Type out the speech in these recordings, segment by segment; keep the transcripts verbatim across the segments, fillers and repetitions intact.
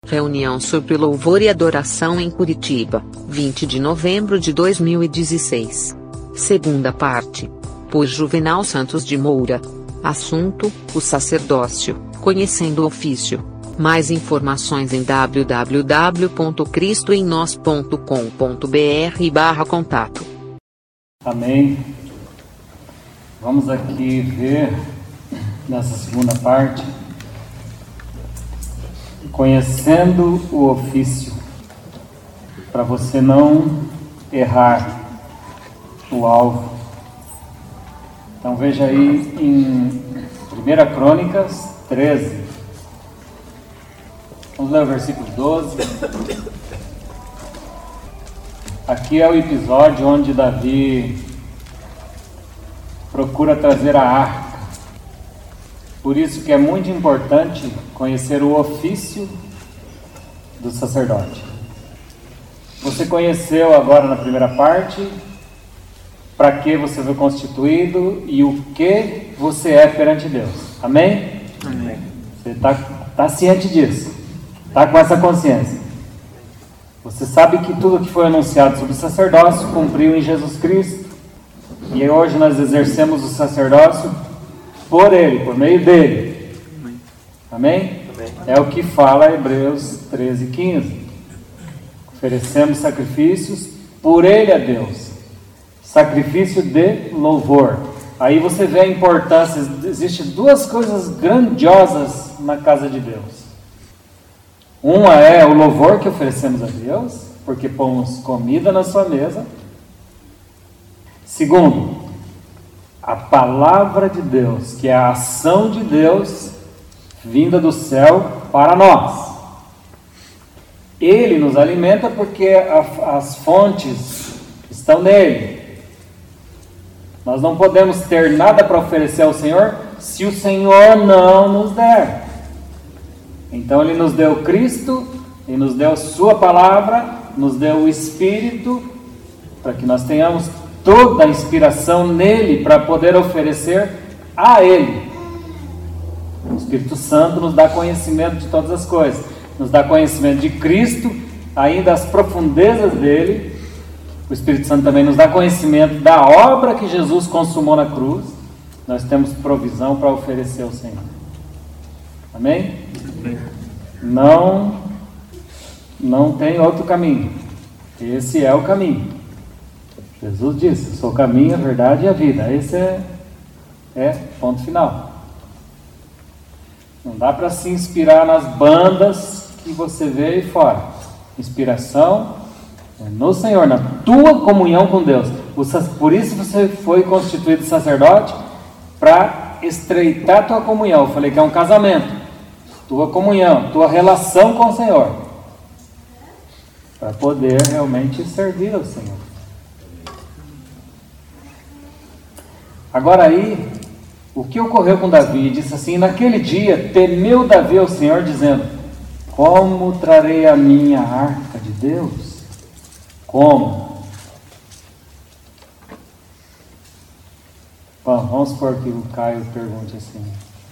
Reunião sobre louvor e adoração em Curitiba, vinte de novembro de dois mil e dezesseis. Segunda parte. Por Juvenal Santos de Moura. Assunto: o sacerdócio, conhecendo o ofício. Mais informações em w w w ponto cristo em nós ponto com ponto b r barra contato. Amém. Vamos aqui ver nessa segunda parte, conhecendo o ofício, para você não errar o alvo. Então veja aí em primeira Crônicas treze. Vamos ler o versículo doze. Aqui é o episódio onde Davi procura trazer a arca. Por isso que é muito importante conhecer o ofício do sacerdote. Você conheceu agora na primeira parte para que você foi constituído e o que você é perante Deus. Amém? Amém. Você está tá ciente disso? Está com essa consciência? Você sabe que tudo que foi anunciado sobre o sacerdócio cumpriu em Jesus Cristo. E hoje nós exercemos o sacerdócio por Ele, por meio dele. Amém? Amém? É o que fala Hebreus treze, quinze. Oferecemos sacrifícios por Ele a Deus. Sacrifício de louvor. Aí você vê a importância. Existem duas coisas grandiosas na casa de Deus. Uma é o louvor que oferecemos a Deus, porque pomos comida na sua mesa. Segundo, a palavra de Deus, que é a ação de Deus vinda do céu para nós. Ele nos alimenta porque a, as fontes estão nele. Nós não podemos ter nada para oferecer ao Senhor se o Senhor não nos der. Então Ele nos deu Cristo, Ele nos deu Sua palavra, nos deu o Espírito, para que nós tenhamos toda a inspiração nele para poder oferecer a Ele. O Espírito Santo nos dá conhecimento de todas as coisas, nos dá conhecimento de Cristo, ainda as profundezas dele. O Espírito Santo também nos dá conhecimento da obra que Jesus consumou na cruz. Nós temos provisão para oferecer ao Senhor. Amém? Não, não tem outro caminho. Esse é o caminho. Jesus disse: sou o caminho, a verdade e a vida. Esse é, é ponto final. Não dá para se inspirar nas bandas que você vê aí fora. Inspiração é no Senhor, na tua comunhão com Deus. Por isso você foi constituído sacerdote, para estreitar tua comunhão. Eu falei que é um casamento. Tua comunhão, tua relação com o Senhor, para poder realmente servir ao Senhor. Agora aí, o que ocorreu com Davi? Disse assim: naquele dia temeu Davi ao Senhor, dizendo: como trarei a minha arca de Deus? Como? Bom, vamos supor que o Caio pergunte assim: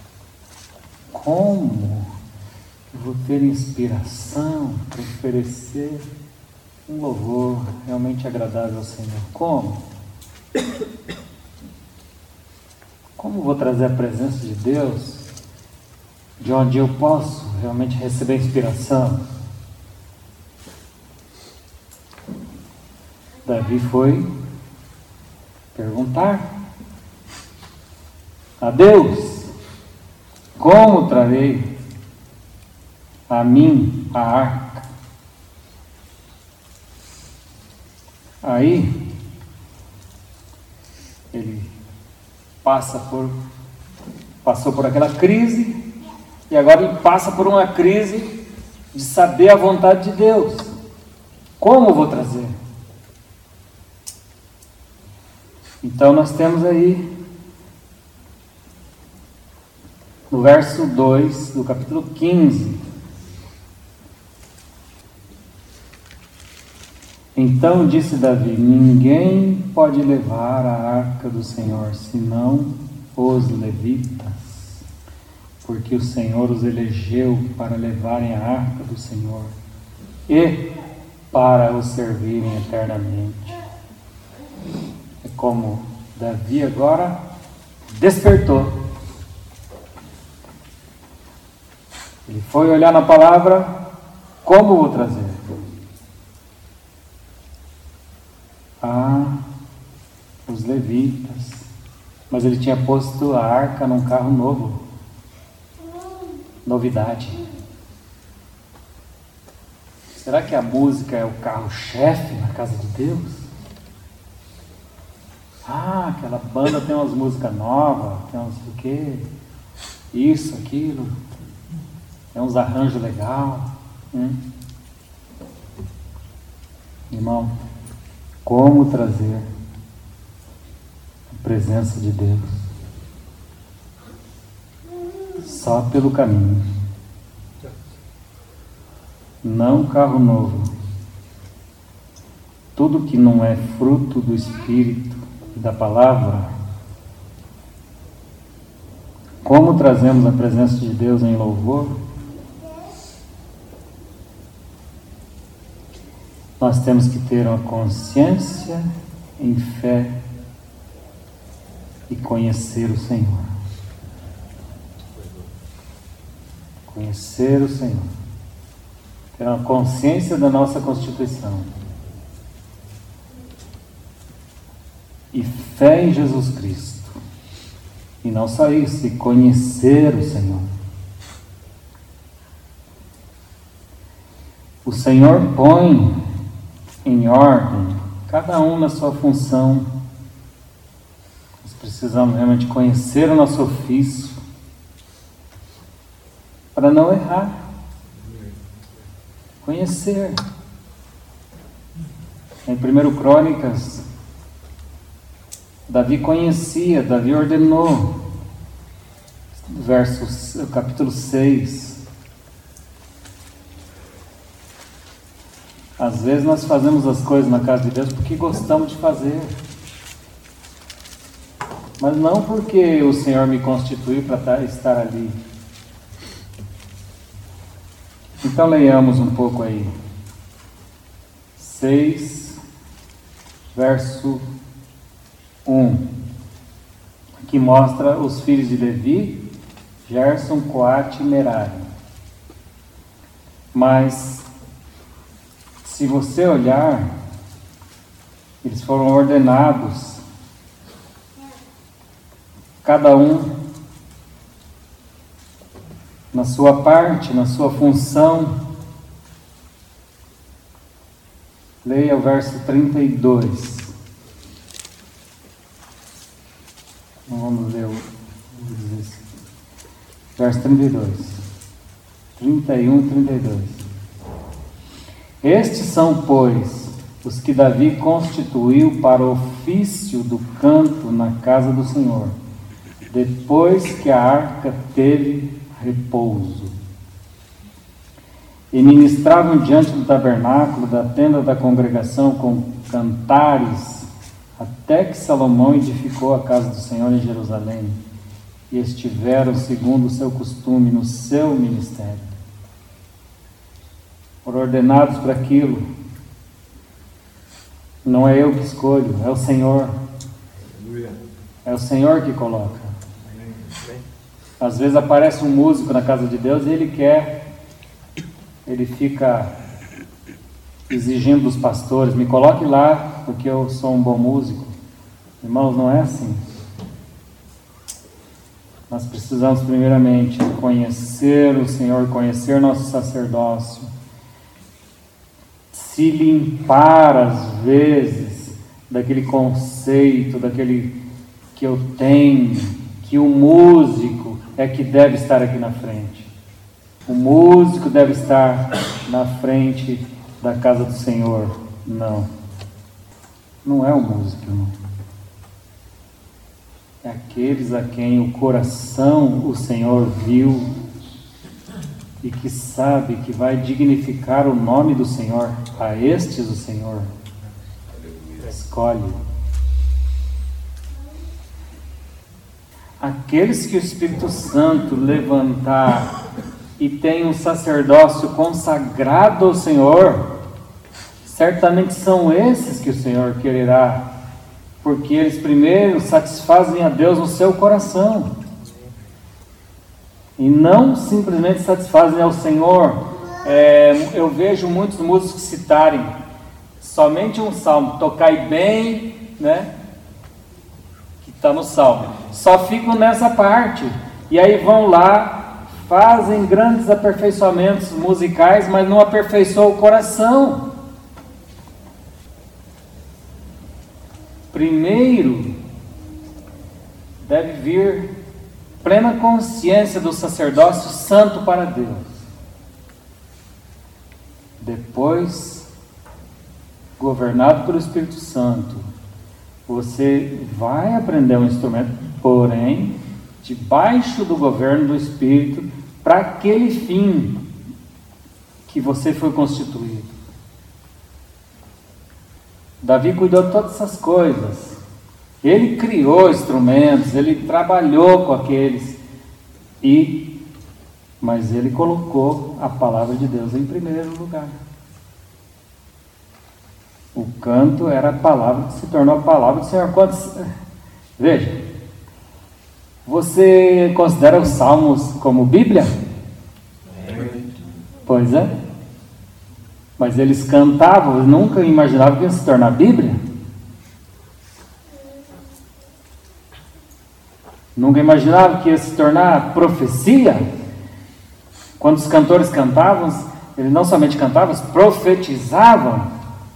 como eu vou ter inspiração para oferecer um louvor realmente agradável ao Senhor? Como? Como vou trazer a presença de Deus de onde eu posso realmente receber inspiração? Davi foi perguntar a Deus: como trarei a mim a arca? Aí ele passa por, passou por aquela crise, e agora ele passa por uma crise de saber a vontade de Deus. Como vou trazer? Então nós temos aí, no verso dois do capítulo quinze: então disse Davi: ninguém pode levar a arca do Senhor, senão os levitas, porque o Senhor os elegeu para levarem a arca do Senhor e para o servirem eternamente. É como Davi agora despertou. Ele foi olhar na palavra, como vou trazer? Ah, os levitas. Mas ele tinha posto a arca num carro novo. Novidade. Será que a música é o carro-chefe na casa de Deus? Ah, aquela banda tem umas músicas novas, tem uns o quê? Isso, aquilo. Tem uns arranjos legais. Hum? Irmão, como trazer a presença de Deus? Só pelo caminho. Não carro novo. Tudo que não é fruto do Espírito e da palavra. Como trazemos a presença de Deus em louvor? Nós temos que ter uma consciência em fé e conhecer o Senhor. Conhecer o Senhor. Ter uma consciência da nossa constituição. E fé em Jesus Cristo. E não só isso, e conhecer o Senhor. O Senhor põe em ordem, cada um na sua função. Nós precisamos realmente conhecer o nosso ofício para não errar. Conhecer. Em primeiro Crônicas, Davi conhecia, Davi ordenou, verso, capítulo seis. Às vezes nós fazemos as coisas na casa de Deus porque gostamos de fazer, mas não porque o Senhor me constituiu para estar ali. Então leiamos um pouco aí, seis, verso um, que mostra os filhos de Levi, Gerson, Coate e Merari. Mas se você olhar, eles foram ordenados, cada um na sua parte, na sua função. Leia o verso trinta e dois. Não vamos ler o verso trinta e dois. trinta e um e trinta e dois. Estes são, pois, os que Davi constituiu para o ofício do canto na casa do Senhor, depois que a arca teve repouso. E ministravam diante do tabernáculo da tenda da congregação com cantares, até que Salomão edificou a casa do Senhor em Jerusalém, e estiveram segundo o seu costume no seu ministério. Foram ordenados para aquilo. Não é eu que escolho, é o Senhor. É o Senhor que coloca. Às vezes aparece um músico na casa de Deus e ele quer, ele fica exigindo dos pastores, me coloque lá porque eu sou um bom músico. Irmãos, não é assim. Nós precisamos primeiramente conhecer o Senhor, conhecer nosso sacerdócio, se limpar às vezes daquele conceito, daquele que eu tenho, que o músico é que deve estar aqui na frente. O músico deve estar na frente da casa do Senhor. Não. Não é o músico, irmão. É aqueles a quem o coração o Senhor viu e que sabe que vai dignificar o nome do Senhor. A estes o Senhor escolhe. aqueles que o Espírito Santo levantar e tem um sacerdócio consagrado ao Senhor, certamente são esses que o Senhor quererá, porque eles primeiro satisfazem a Deus no seu coração, e não simplesmente satisfazem ao Senhor. É, eu vejo muitos músicos citarem somente um salmo, tocai bem, né? Que está no salmo, só ficam nessa parte, e aí vão lá, fazem grandes aperfeiçoamentos musicais, mas não aperfeiçoam o coração. Primeiro deve vir plena consciência do sacerdócio santo para Deus. Depois, governado pelo Espírito Santo, você vai aprender um instrumento, porém, debaixo do governo do Espírito, para aquele fim que você foi constituído. Davi cuidou de todas essas coisas. Ele criou instrumentos, ele trabalhou com aqueles, e, mas ele colocou a palavra de Deus em primeiro lugar. O canto era a palavra que se tornou a palavra do Senhor. Quantos... Veja, você considera os salmos como Bíblia? Pois é. Mas eles cantavam, eles nunca imaginavam que ia se tornar Bíblia. Nunca imaginavam que ia se tornar profecia. Quando os cantores cantavam, eles não somente cantavam, eles profetizavam.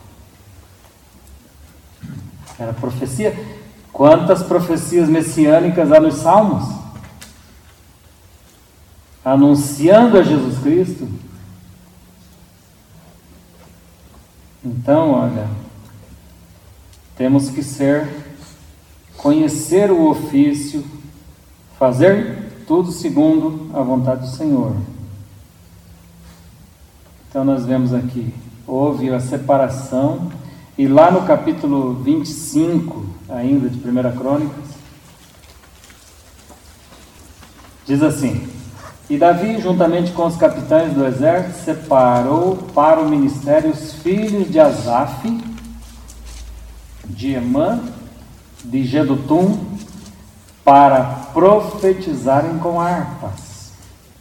Era profecia. Quantas profecias messiânicas há nos Salmos? Anunciando a Jesus Cristo. Então, olha, temos que ser, conhecer o ofício, fazer tudo segundo a vontade do Senhor. Então nós vemos aqui, houve a separação, e lá no capítulo vinte e cinco, ainda de primeira Crônicas, diz assim: e Davi, juntamente com os capitães do exército, separou para o ministério os filhos de Asaf, de Emã, de Jedutum, para profetizarem com harpas.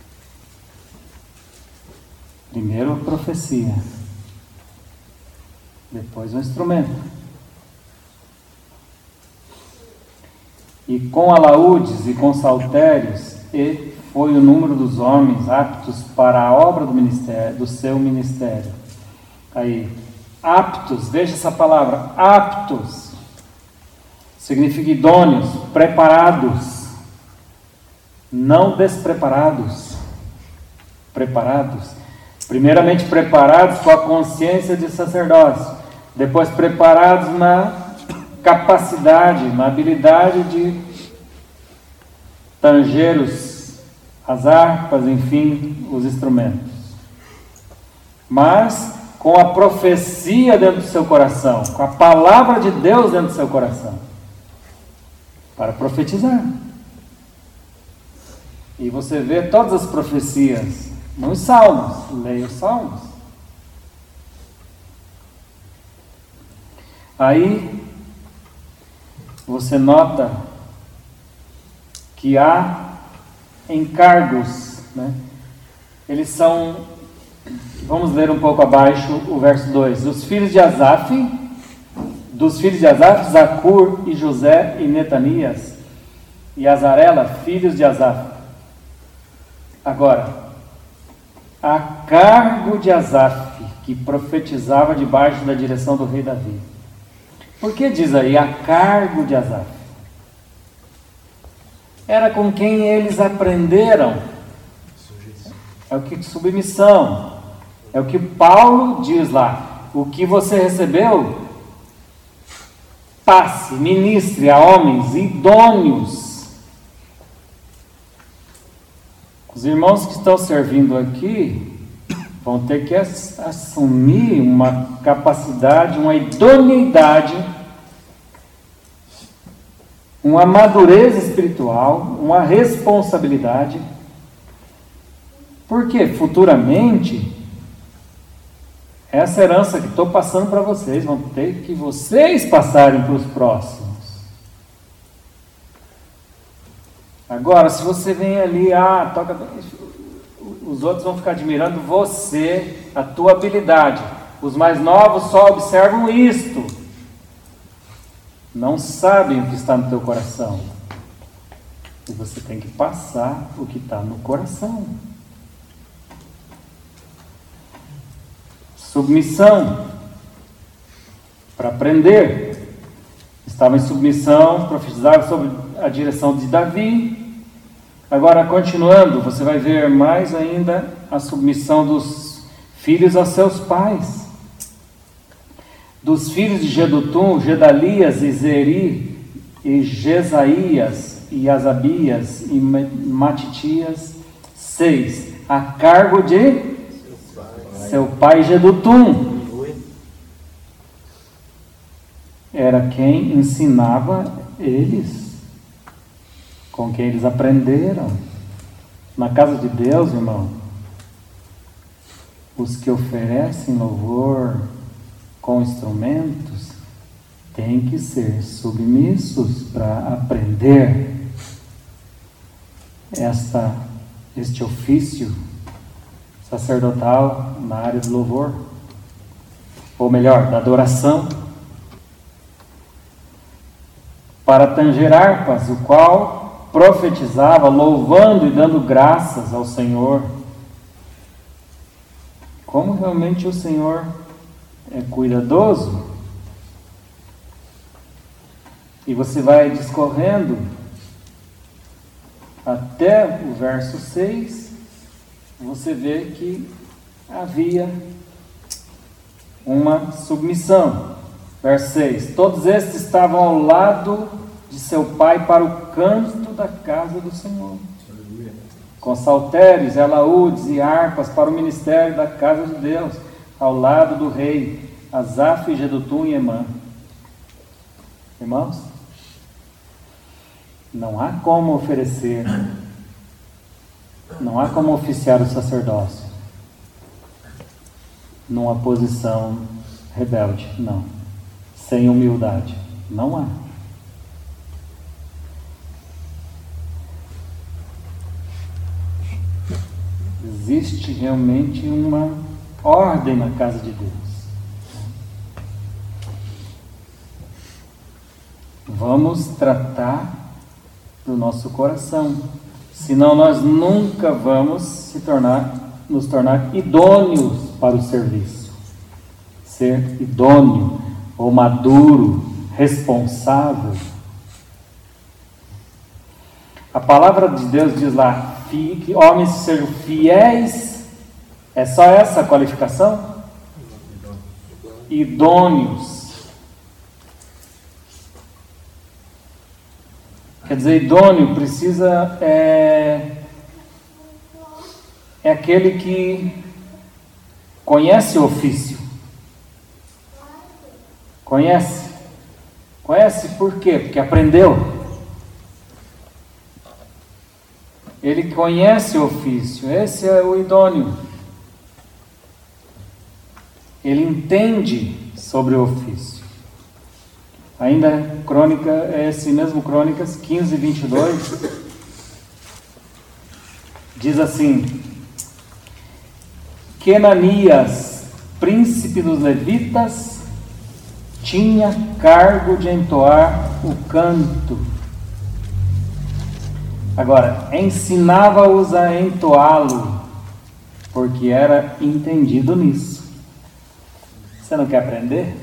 Primeiro a profecia, depois o instrumento. E com alaúdes e com saltérios, e foi o número dos homens aptos para a obra do ministério, do seu ministério. Aí, aptos, veja essa palavra, aptos, significa idôneos, preparados, não despreparados, preparados. Primeiramente preparados com a consciência de sacerdócio, depois preparados na capacidade, na habilidade de tanger os as harpas, enfim, os instrumentos. Mas com a profecia dentro do seu coração, com a palavra de Deus dentro do seu coração, para profetizar. E você vê todas as profecias nos Salmos, leia os Salmos. Aí você nota que há encargos, né? Eles são, vamos ler um pouco abaixo o verso dois. Os filhos de Asaf, dos filhos de Asaf, Zacur e José e Netanias e Azarela, filhos de Asaf. Agora, a cargo de Asaf, que profetizava debaixo da direção do rei Davi. Por que diz aí a cargo de Asaf? Era com quem eles aprenderam. É o que submissão. É o que Paulo diz lá. O que você recebeu, passe, ministre a homens idôneos. Os irmãos que estão servindo aqui vão ter que assumir uma capacidade, uma idoneidade uma madurez espiritual, uma responsabilidade. Porque futuramente, essa herança que estou passando para vocês, vão ter que vocês passarem para os próximos. Agora, se você vem ali, ah, toca, os outros vão ficar admirando você, a tua habilidade. Os mais novos só observam isto. Não sabem o que está no teu coração. E você tem que passar o que está no coração. Submissão. Para aprender. Estava em submissão, profetizava sobre a direção de Davi. Agora, continuando, você vai ver mais ainda a submissão dos filhos a seus pais. Dos filhos de Jedutum, Gedalias e Zeri, e Jesaías, e Asabias, e Matitias, seis, a cargo de seu pai Jedutum. Era quem ensinava eles, com quem eles aprenderam. Na casa de Deus, irmão, os que oferecem louvor com instrumentos têm que ser submissos para aprender esta, este ofício sacerdotal na área do louvor, ou melhor, da adoração. Para tanger harpas, o qual profetizava, louvando e dando graças ao Senhor. Como realmente o Senhor é cuidadoso. E você vai discorrendo até o verso seis, você vê que havia uma submissão. Verso seis, todos estes estavam ao lado de seu pai para o canto da casa do Senhor, com saltérios, alaúdes e harpas para o ministério da casa de Deus, ao lado do rei Asaf, Jedutum e Emã. Irmãos, não há como oferecer, não há como oficiar o sacerdócio numa posição rebelde, não, sem humildade, não há. Existe realmente uma ordem na casa de Deus. Vamos tratar do nosso coração, senão nós nunca vamos se tornar, nos tornar idôneos para o serviço. Ser idôneo, ou maduro, responsável. A palavra de Deus diz lá, que homens sejam fiéis. É só essa a qualificação? Idôneos. Quer dizer, idôneo precisa é, é aquele que conhece o ofício. Conhece? Conhece por quê? Porque aprendeu. Ele conhece o ofício. Esse é o idôneo. Ele entende sobre o ofício. Ainda crônica, é esse mesmo Crônicas quinze, vinte e dois, diz assim: que Ananias, príncipe dos levitas, tinha cargo de entoar o canto. Agora, ensinava-os a entoá-lo, porque era entendido nisso. Você não quer aprender?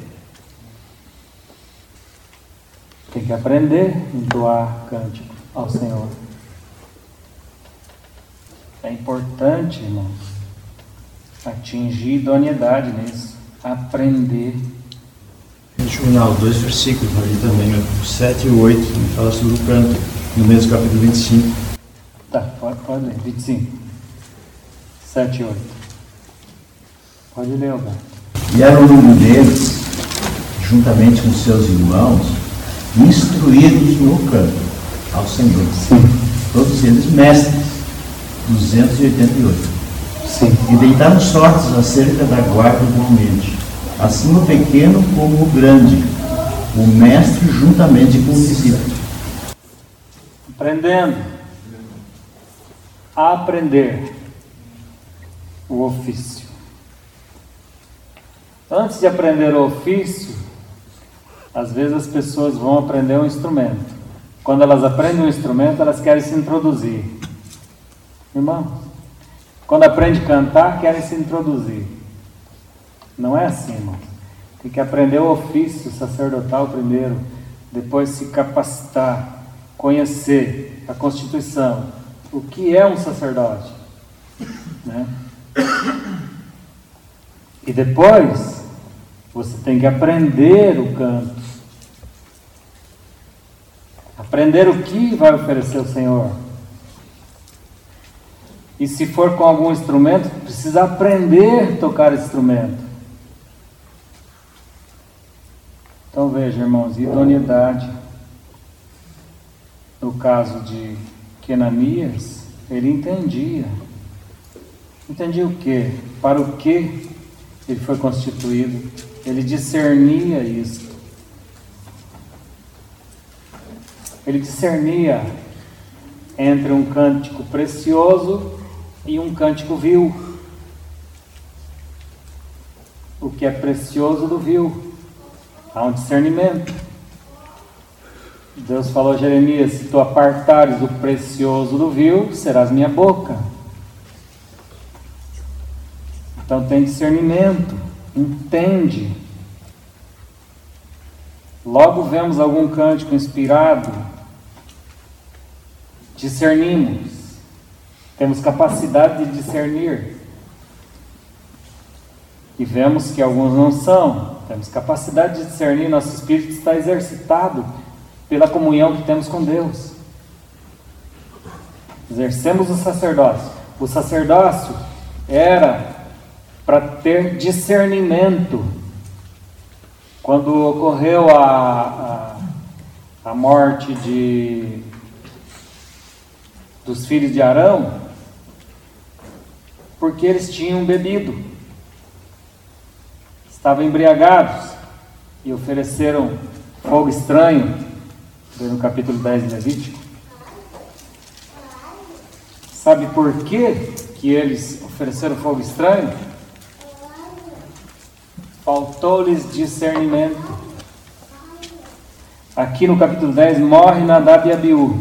Tem que aprender a entoar cântico ao Senhor. É importante, irmãos, atingir idoneidade nisso. Aprender. Juvenal, dois versículos ali também, o sete e o oito, que fala sobre o canto, no mesmo capítulo vinte e cinco. Tá, pode, pode ler, vinte e cinco. sete e oito. Pode ler, Alberto. E era o número deles, juntamente com seus irmãos, instruídos no canto ao Senhor. Sim. Todos eles mestres, duzentos e oitenta e oito. Sim. E deitaram sortes acerca da guarda igualmente, assim o pequeno como o grande, o mestre juntamente com o discípulo. Aprendendo. Aprender o ofício. Antes de aprender o ofício, às vezes as pessoas vão aprender um instrumento. Quando elas aprendem um instrumento, elas querem se introduzir. Irmão, quando aprende a cantar, querem se introduzir. Não é assim, irmão. Tem que aprender o ofício sacerdotal primeiro, depois se capacitar, conhecer a Constituição. O que é um sacerdote? Né? E depois, você tem que aprender o canto. Aprender o que vai oferecer o Senhor. E se for com algum instrumento, precisa aprender a tocar esse instrumento. Então veja, irmãos, idoneidade. No caso de Kenanias, ele entendia. Entendia o quê? Para o que ele foi constituído. Ele discernia isso. Ele discernia entre um cântico precioso e um cântico vil. O que é precioso do vil. Há um discernimento. Deus falou a Jeremias: se tu apartares o precioso do vil, serás minha boca. Então tem discernimento, entende. Logo vemos algum cântico inspirado, discernimos, temos capacidade de discernir. E vemos que alguns não são, temos capacidade de discernir, nosso espírito está exercitado pela comunhão que temos com Deus. Exercemos o sacerdócio. O sacerdócio era para ter discernimento. Quando ocorreu a, a, a morte de, dos filhos de Arão, porque eles tinham bebido, estavam embriagados e ofereceram fogo estranho, no capítulo dez de Levítico. Sabe por que que eles ofereceram fogo estranho? Faltou-lhes discernimento. Aqui no capítulo dez morre Nadab e Abiú.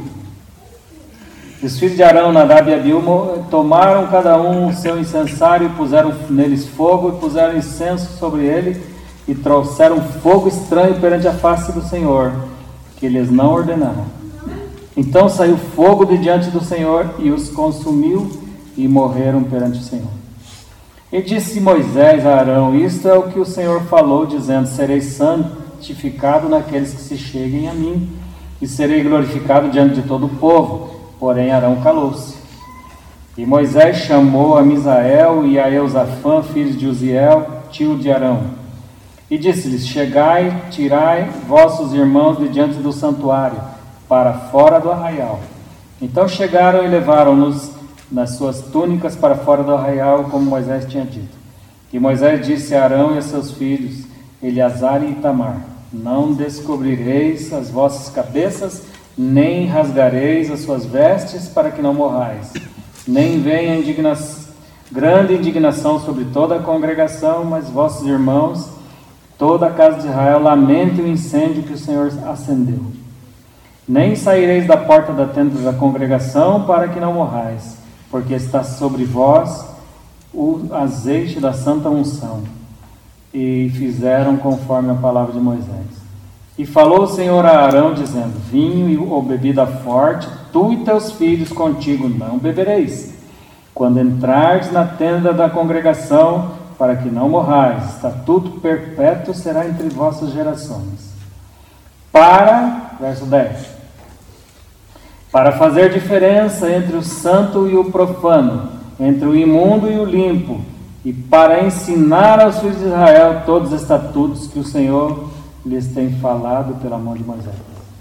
Os filhos de Arão, Nadab e Abiú, tomaram cada um o seu incensário e puseram neles fogo e puseram incenso sobre ele e trouxeram fogo estranho perante a face do Senhor, que eles não ordenaram. Então saiu fogo de diante do Senhor e os consumiu e morreram perante o Senhor. E disse Moisés a Arão: isto é o que o Senhor falou, dizendo: serei santificado naqueles que se cheguem a mim, e serei glorificado diante de todo o povo. Porém Arão calou-se. E Moisés chamou a Misael e a Eusafã, filhos de Uziel, tio de Arão, e disse-lhes: chegai, tirai vossos irmãos de diante do santuário, para fora do arraial. Então chegaram e levaram-nos nas suas túnicas para fora do arraial, como Moisés tinha dito. E Moisés disse a Arão e a seus filhos, Eleazar e Itamar: não descobrireis as vossas cabeças, nem rasgareis as suas vestes, para que não morrais. Nem venha indigna... grande indignação sobre toda a congregação, mas vossos irmãos, toda a casa de Israel, lamente o incêndio que o Senhor acendeu. Nem saireis da porta da tenda da congregação, para que não morrais, porque está sobre vós o azeite da santa unção. E fizeram conforme a palavra de Moisés. E falou o Senhor a Arão, dizendo: vinho ou bebida forte, tu e teus filhos contigo não bebereis, quando entrardes na tenda da congregação, para que não morrais. Estatuto perpétuo será entre vossas gerações. Para, verso dez, para fazer diferença entre o santo e o profano, entre o imundo e o limpo, e para ensinar aos filhos de Israel todos os estatutos que o Senhor lhes tem falado pela mão de Moisés.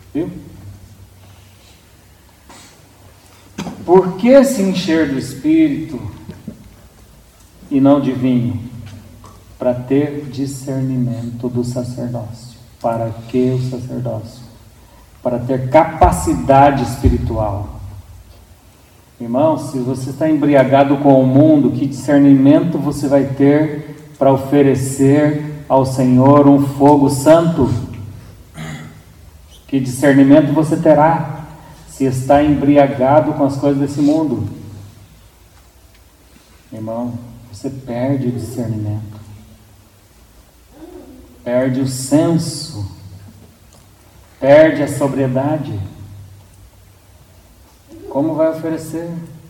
Viu? Por que se encher do Espírito e não de vinho? Para ter discernimento do sacerdócio. Para que o sacerdócio? Para ter capacidade espiritual. Irmão, se você está embriagado com o mundo, que discernimento você vai ter para oferecer ao Senhor um fogo santo? Que discernimento você terá se está embriagado com as coisas desse mundo? Irmão, você perde o discernimento. Perde o senso, perde a sobriedade. Como vai oferecer?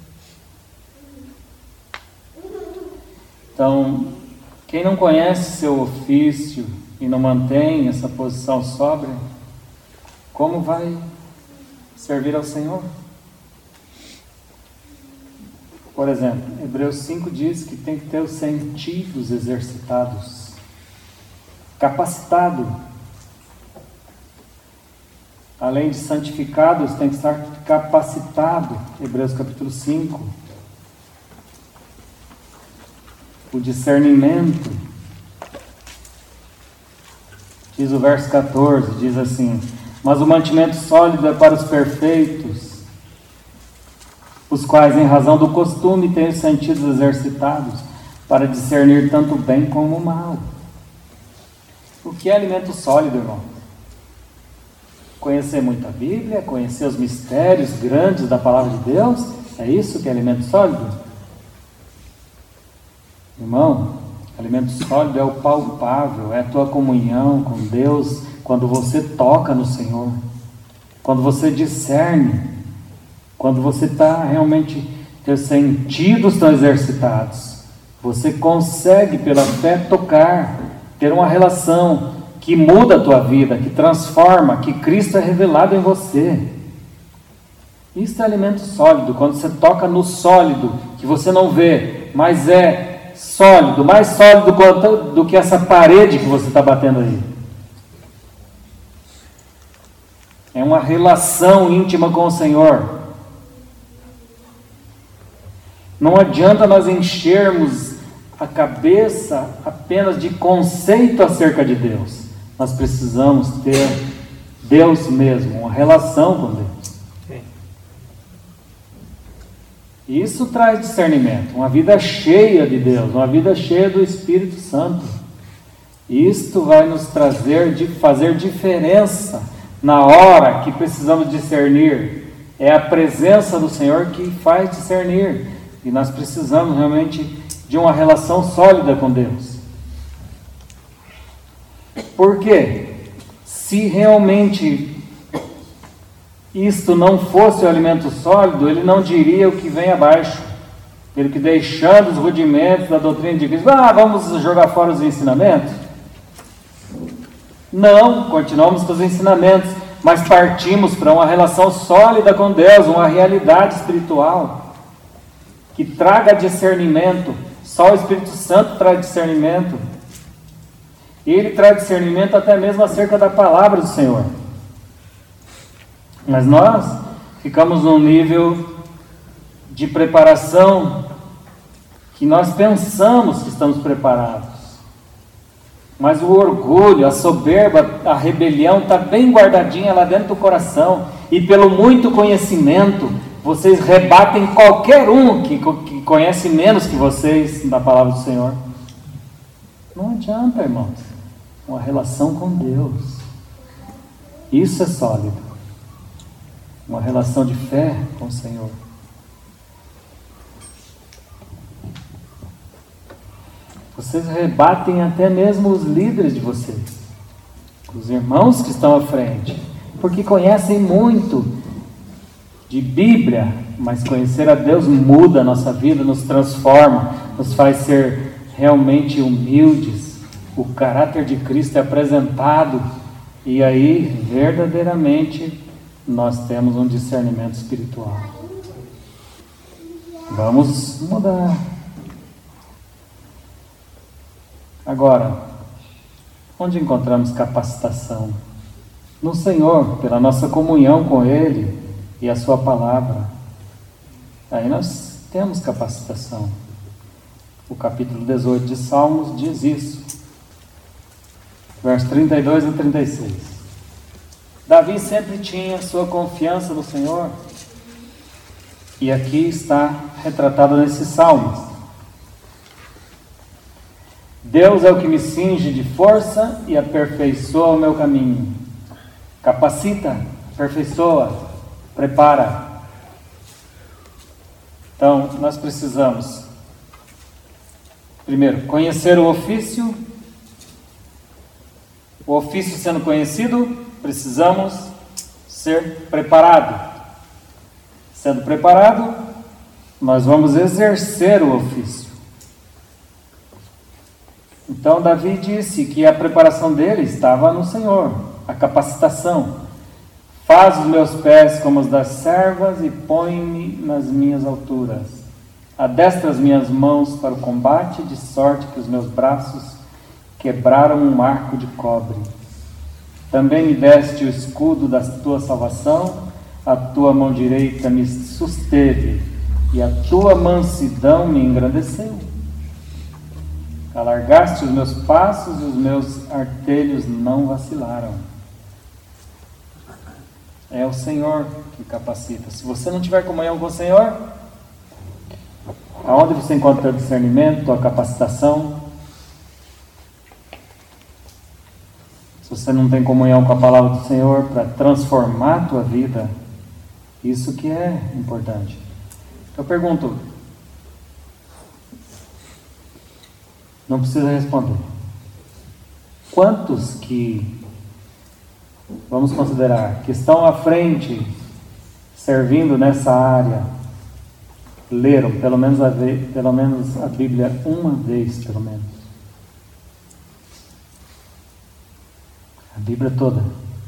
Então, quem não conhece seu ofício e não mantém essa posição sóbria, como vai servir ao Senhor? Por exemplo, Hebreus cinco diz que tem que ter os sentidos exercitados, capacitado. Além de santificados, tem que estar capacitado. Hebreus capítulo cinco. O discernimento. Diz o verso catorze, diz assim: mas o mantimento sólido é para os perfeitos, os quais, em razão do costume, têm os sentidos exercitados, para discernir tanto o bem como o mal. O que é alimento sólido, irmão? Conhecer muito a Bíblia, conhecer os mistérios grandes da Palavra de Deus, é isso que é alimento sólido? Irmão, alimento sólido é o palpável, é a tua comunhão com Deus, quando você toca no Senhor, quando você discerne, quando você está realmente, teus sentidos estão exercitados, você consegue pela fé tocar, ter uma relação que muda a tua vida, que transforma, que Cristo é revelado em você. Isso é alimento sólido, quando você toca no sólido, que você não vê, mas é sólido, mais sólido quanto, do que essa parede que você está batendo aí. É uma relação íntima com o Senhor. Não adianta nós enchermos a cabeça apenas de conceito acerca de Deus. Nós precisamos ter Deus mesmo, uma relação com Deus. Sim. Isso traz discernimento, uma vida cheia de Deus, uma vida cheia do Espírito Santo. Isto vai nos trazer, de fazer diferença na hora que precisamos discernir. É a presença do Senhor que faz discernir. E nós precisamos realmente de uma relação sólida com Deus. Por quê? Se realmente isto não fosse o alimento sólido, ele não diria o que vem abaixo. Ele que deixando os rudimentos da doutrina de Cristo, ah, vamos jogar fora os ensinamentos? Não, continuamos com os ensinamentos, mas partimos para uma relação sólida com Deus, uma realidade espiritual que traga discernimento. Só o Espírito Santo traz discernimento. Ele traz discernimento até mesmo acerca da palavra do Senhor. Mas nós ficamos num nível de preparação que nós pensamos que estamos preparados. Mas o orgulho, a soberba, a rebelião está bem guardadinha lá dentro do coração. E pelo muito conhecimento, vocês rebatem qualquer um que, que conhece menos que vocês da palavra do Senhor. Não adianta, irmãos. Uma relação com Deus. Isso é sólido. Uma relação de fé com o Senhor. Vocês rebatem até mesmo os líderes de vocês, os irmãos que estão à frente, porque conhecem muito de Bíblia, mas conhecer a Deus muda a nossa vida, nos transforma, nos faz ser realmente humildes. O caráter de Cristo é apresentado e aí verdadeiramente nós temos um discernimento espiritual. Vamos mudar. Agora, onde encontramos capacitação? no Senhor, pela nossa comunhão com Ele e a Sua palavra. Aí nós temos capacitação. O capítulo dezoito de Salmos diz isso. Versos trinta e dois a trinta e seis. Davi sempre tinha sua confiança no Senhor. E aqui está retratado nesses salmos. Deus é o que me cinge de força e aperfeiçoa o meu caminho. Capacita, aperfeiçoa, prepara. Então, nós precisamos, primeiro, conhecer o ofício. O ofício sendo conhecido, precisamos ser preparado. Sendo preparado, nós vamos exercer o ofício. Então, Davi disse que a preparação dele estava no Senhor, a capacitação. Faz os meus pés como os das servas e põe-me nas minhas alturas. Adestra as minhas mãos para o combate, de sorte que os meus braços quebraram um arco de cobre. Também me deste o escudo da tua salvação, a tua mão direita me susteve, e a tua mansidão me engrandeceu. Alargaste os meus passos e os meus artelhos não vacilaram. É o Senhor que capacita. Se você não tiver comunhão com o Senhor, aonde você encontra o discernimento, a capacitação? Se você não tem comunhão com a palavra do Senhor para transformar a tua vida, isso que é importante. Eu pergunto, não precisa responder. Quantos que, vamos considerar, que estão à frente, servindo nessa área, leram pelo menos a, pelo menos a Bíblia uma vez, pelo menos? A Bíblia toda.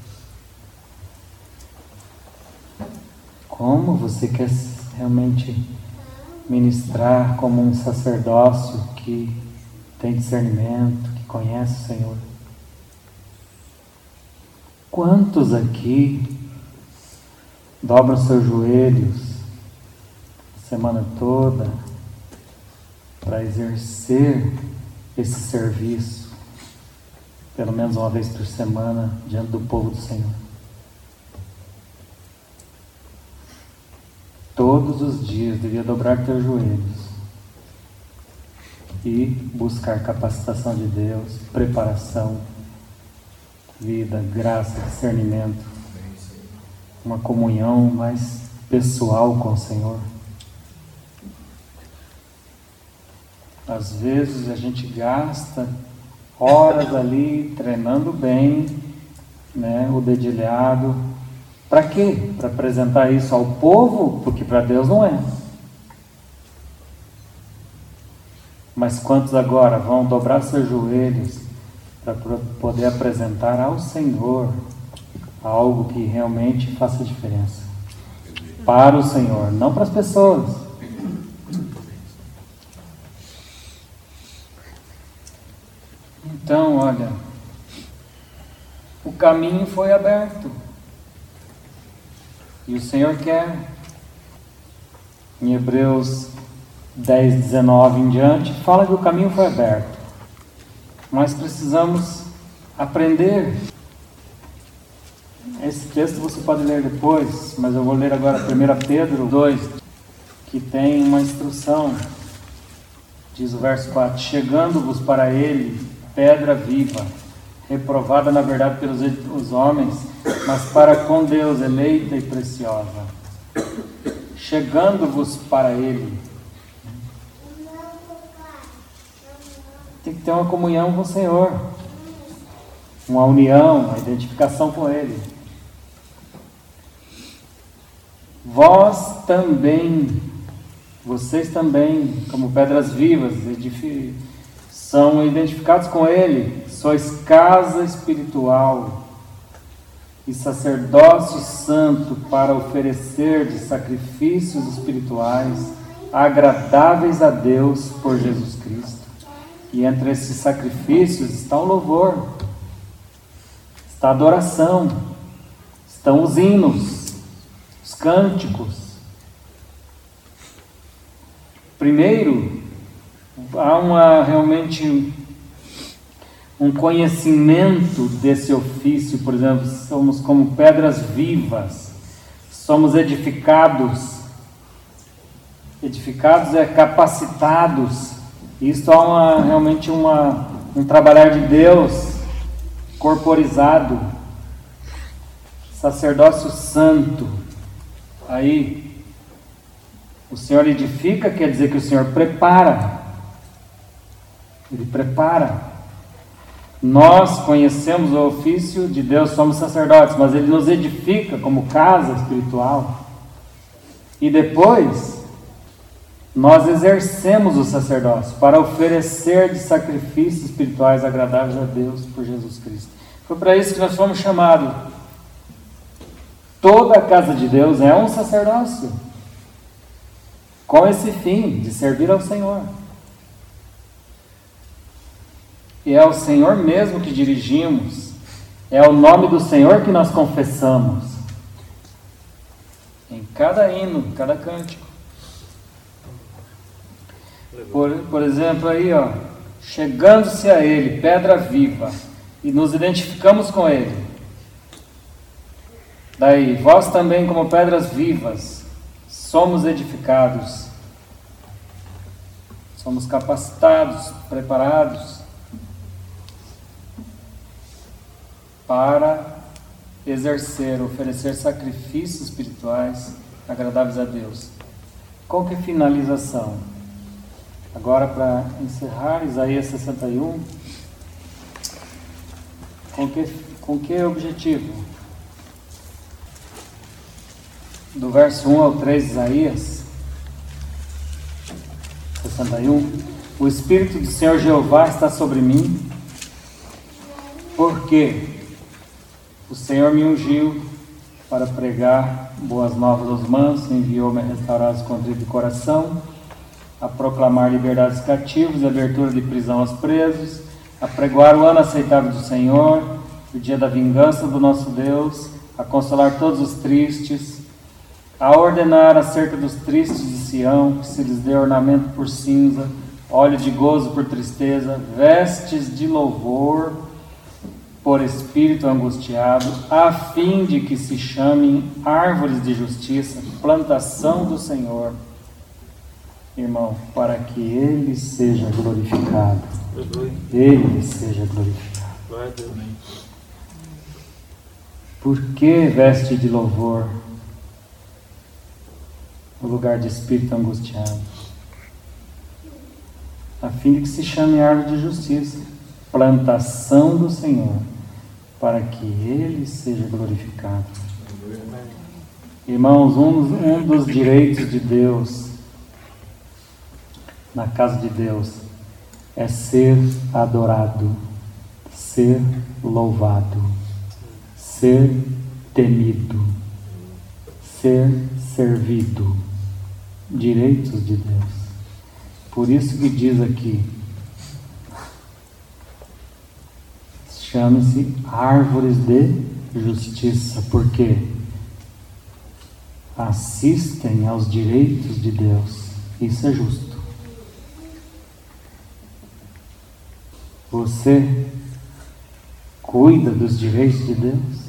Como você quer realmente ministrar como um sacerdócio que tem discernimento, que conhece o Senhor? Quantos aqui dobram seus joelhos a semana toda para exercer esse serviço, pelo menos uma vez por semana, diante do povo do Senhor? Todos os dias devia dobrar teus joelhos e buscar capacitação de Deus, preparação, vida, graça, discernimento, uma comunhão mais pessoal com o Senhor. Às vezes a gente gasta horas ali treinando bem, né, o dedilhado. Para quê? Para apresentar isso ao povo? Porque para Deus não é. Mas quantos agora vão dobrar seus joelhos para poder apresentar ao Senhor algo que realmente faça diferença? Para o Senhor, não para as pessoas. Então, olha, o caminho foi aberto. E o Senhor quer, em Hebreus dez, dezenove em diante, fala que o caminho foi aberto. Mas precisamos aprender. Esse texto você pode ler depois, mas eu vou ler agora primeiro Pedro dois, que tem uma instrução. Diz o verso quatro: chegando-vos para ele, pedra viva, reprovada na verdade pelos os homens, mas para com Deus eleita e preciosa. Chegando-vos para ele. Tem que ter uma comunhão com o Senhor, uma união, uma identificação com Ele. Vós também, vocês também, como pedras vivas, edifi- são identificados com Ele. Sois casa espiritual e sacerdócio santo para oferecer de sacrifícios espirituais agradáveis a Deus por Jesus Cristo. E entre esses sacrifícios está o louvor, está a adoração, estão os hinos, os cânticos. Primeiro, há uma, realmente um conhecimento desse ofício. Por exemplo, somos como pedras vivas, somos edificados. Edificados é capacitados. Isto é uma, realmente uma, um trabalhar de Deus corporizado. Sacerdócio santo. Aí, o Senhor edifica, quer dizer que o Senhor prepara. Ele prepara. Nós conhecemos o ofício de Deus, somos sacerdotes, mas Ele nos edifica como casa espiritual. E depois, nós exercemos o sacerdócio para oferecer de sacrifícios espirituais agradáveis a Deus por Jesus Cristo. Foi para isso que nós fomos chamados. Toda a casa de Deus é um sacerdócio, com esse fim de servir ao Senhor. E é ao Senhor mesmo que dirigimos, é o nome do Senhor que nós confessamos, em cada hino, cada cântico. Por, por exemplo, aí, ó, chegando-se a Ele, pedra viva, e nos identificamos com Ele. Daí, vós também, como pedras vivas, somos edificados, somos capacitados, preparados para exercer, oferecer sacrifícios espirituais agradáveis a Deus. Com que finalização? Agora, para encerrar, Isaías sessenta e um, com que, com que objetivo? Do verso um ao três de Isaías sessenta e um, o Espírito do Senhor Jeová está sobre mim, porque o Senhor me ungiu para pregar boas novas aos mansos, enviou-me a restaurar os contritos de coração, a proclamar liberdade aos cativos e abertura de prisão aos presos, a pregoar o ano aceitável do Senhor, o dia da vingança do nosso Deus, a consolar todos os tristes, a ordenar acerca dos tristes de Sião, que se lhes dê ornamento por cinza, óleo de gozo por tristeza, vestes de louvor por espírito angustiado, a fim de que se chamem árvores de justiça, plantação do Senhor. Irmão, para que Ele seja glorificado. Ele seja glorificado. Por que veste de louvor no lugar de espírito angustiado? A fim de que se chame árvore de justiça, plantação do Senhor, para que Ele seja glorificado. Irmãos, um, um dos direitos de Deus na casa de Deus é ser adorado, ser louvado, ser temido, ser servido. Direitos de Deus. Por isso que diz aqui, chame-se árvores de justiça, porque assistem aos direitos de Deus. Isso é justo. Você cuida dos direitos de Deus?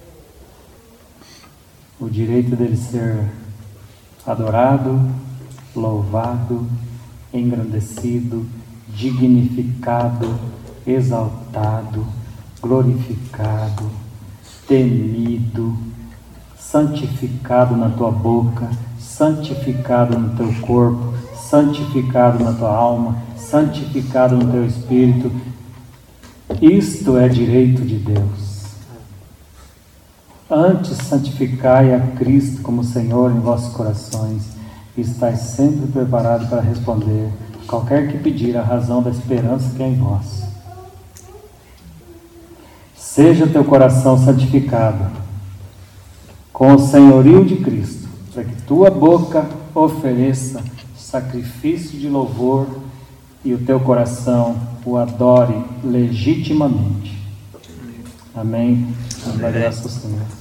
O direito dele ser adorado, louvado, engrandecido, dignificado, exaltado, glorificado, temido, santificado na tua boca, santificado no teu corpo, santificado na tua alma, santificado no teu espírito. Isto é direito de Deus. Antes santificai a Cristo como Senhor em vossos corações, e estáis sempre preparados para responder qualquer que pedir a razão da esperança que é em vós. Seja teu coração santificado com o senhorio de Cristo, para que tua boca ofereça sacrifício de louvor e o teu coração o adore legitimamente. Amém. Glória ao Senhor.